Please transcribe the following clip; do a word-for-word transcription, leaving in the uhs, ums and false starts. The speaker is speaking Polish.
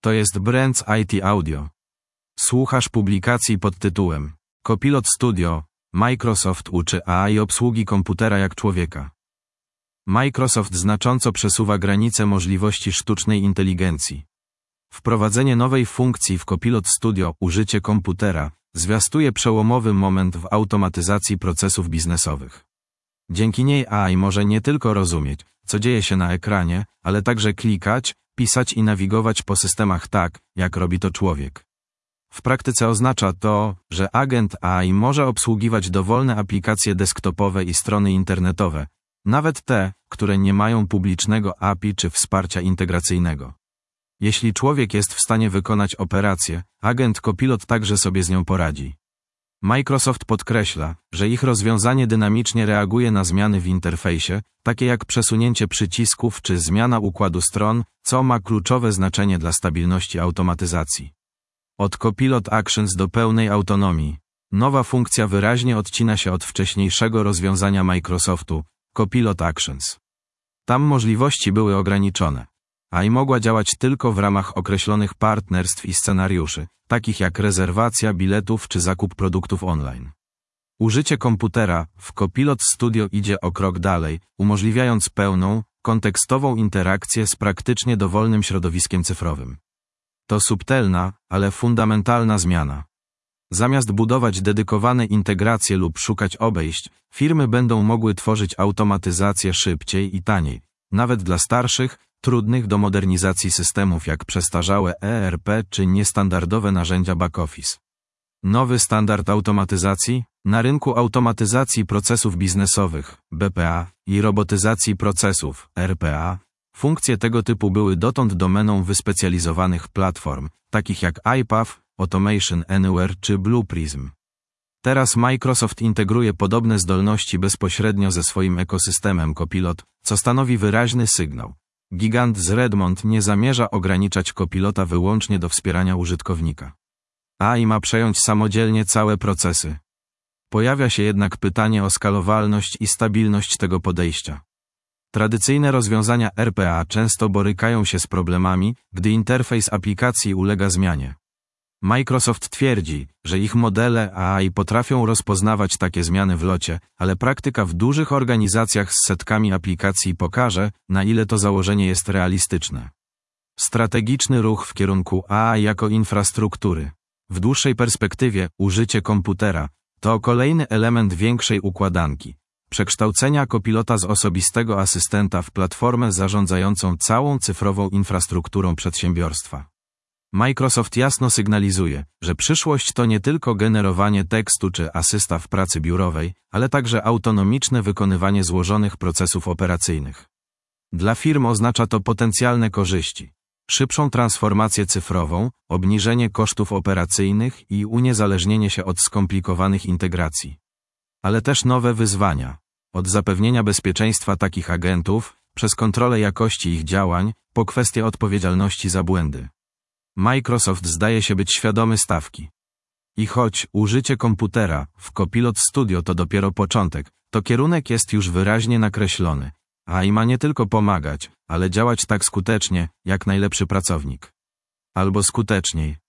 To jest Brands I T Audio. Słuchasz publikacji pod tytułem Copilot Studio. Microsoft uczy A I obsługi komputera jak człowieka. Microsoft znacząco przesuwa granice możliwości sztucznej inteligencji. Wprowadzenie nowej funkcji w Copilot Studio, użycie komputera, zwiastuje przełomowy moment w automatyzacji procesów biznesowych. Dzięki niej A I może nie tylko rozumieć, co dzieje się na ekranie, ale także klikać, pisać i nawigować po systemach tak, jak robi to człowiek. W praktyce oznacza to, że agent A I może obsługiwać dowolne aplikacje desktopowe i strony internetowe, nawet te, które nie mają publicznego A P I czy wsparcia integracyjnego. Jeśli człowiek jest w stanie wykonać operację, agent Copilot także sobie z nią poradzi. Microsoft podkreśla, że ich rozwiązanie dynamicznie reaguje na zmiany w interfejsie, takie jak przesunięcie przycisków czy zmiana układu stron, co ma kluczowe znaczenie dla stabilności automatyzacji. Od Copilot Actions do pełnej autonomii. Nowa funkcja wyraźnie odcina się od wcześniejszego rozwiązania Microsoftu, Copilot Actions. Tam możliwości były ograniczone. A I mogła działać tylko w ramach określonych partnerstw i scenariuszy, takich jak rezerwacja biletów czy zakup produktów online. Użycie komputera w Copilot Studio idzie o krok dalej, umożliwiając pełną, kontekstową interakcję z praktycznie dowolnym środowiskiem cyfrowym. To subtelna, ale fundamentalna zmiana. Zamiast budować dedykowane integracje lub szukać obejść, firmy będą mogły tworzyć automatyzację szybciej i taniej, nawet dla starszych, trudnych do modernizacji systemów jak przestarzałe E R P czy niestandardowe narzędzia back-office. Nowy standard automatyzacji? Na rynku automatyzacji procesów biznesowych, B P A, i robotyzacji procesów, R P A, funkcje tego typu były dotąd domeną wyspecjalizowanych platform, takich jak I P A V, Automation Anywhere czy Blue Prism. Teraz Microsoft integruje podobne zdolności bezpośrednio ze swoim ekosystemem Copilot, co stanowi wyraźny sygnał. Gigant z Redmond nie zamierza ograniczać Copilota wyłącznie do wspierania użytkownika. A I ma przejąć samodzielnie całe procesy. Pojawia się jednak pytanie o skalowalność i stabilność tego podejścia. Tradycyjne rozwiązania R P A często borykają się z problemami, gdy interfejs aplikacji ulega zmianie. Microsoft twierdzi, że ich modele A I potrafią rozpoznawać takie zmiany w locie, ale praktyka w dużych organizacjach z setkami aplikacji pokaże, na ile to założenie jest realistyczne. Strategiczny ruch w kierunku A I jako infrastruktury. W dłuższej perspektywie użycie komputera to kolejny element większej układanki. Przekształcenia Copilota z osobistego asystenta w platformę zarządzającą całą cyfrową infrastrukturą przedsiębiorstwa. Microsoft jasno sygnalizuje, że przyszłość to nie tylko generowanie tekstu czy asysta w pracy biurowej, ale także autonomiczne wykonywanie złożonych procesów operacyjnych. Dla firm oznacza to potencjalne korzyści, szybszą transformację cyfrową, obniżenie kosztów operacyjnych i uniezależnienie się od skomplikowanych integracji. Ale też nowe wyzwania, od zapewnienia bezpieczeństwa takich agentów, przez kontrolę jakości ich działań, po kwestię odpowiedzialności za błędy. Microsoft zdaje się być świadomy stawki. I choć użycie komputera w Copilot Studio to dopiero początek, to kierunek jest już wyraźnie nakreślony. A I ma nie tylko pomagać, ale działać tak skutecznie, jak najlepszy pracownik. Albo skuteczniej.